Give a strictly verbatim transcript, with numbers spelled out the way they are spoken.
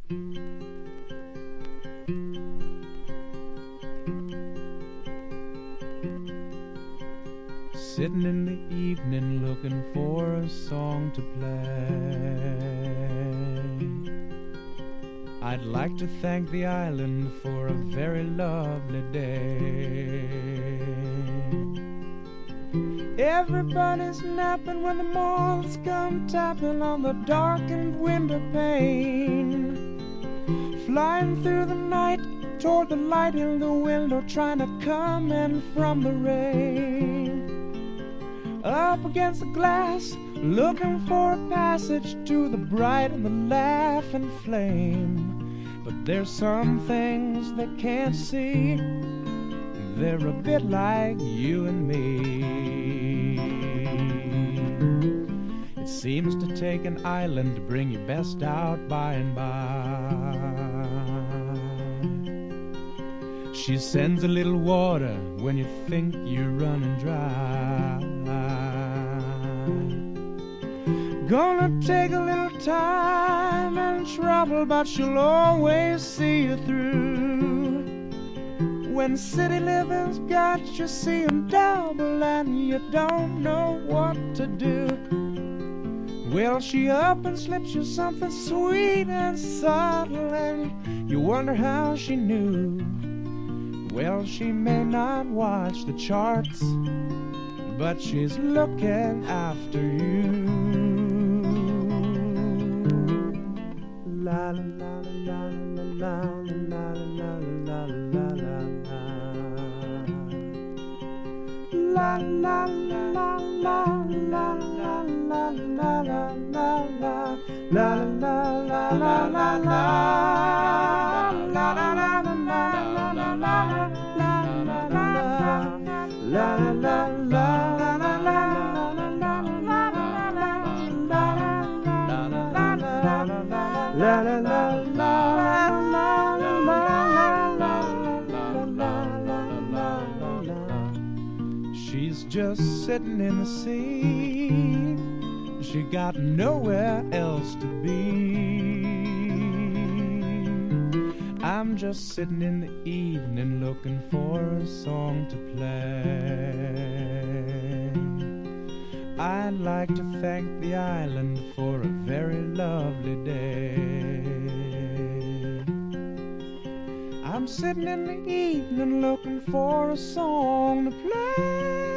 Sitting in the evening looking for a song to play. I'd like to thank the island for a very lovely day. Everybody's napping when the moths come tapping on the darkened window pane. Flying through the night toward the light in the window, trying to come in from the rain. Up against the glass, looking for a passage to the bright and the laughing flame. But there's some things they can't see. They're a bit like you and me. It seems to take an island to bring your best out by and by. She sends a little water when you think you're running dry. Gonna take a little time and trouble, but she'll always see you through. When city living's got you seeing double and you don't know what to do, well, she up and slips you something sweet and subtle, and you wonder how she knew. Well, she may not watch the charts, but she's looking after you. La la la la la la la la la la la la la la la la la la la. She's just sitting in the sea. She got nowhere else to be. I'm just sitting in the evening looking for a song to play. I'd like to thank the island for a very lovely day. I'm sitting in the evening looking for a song to play.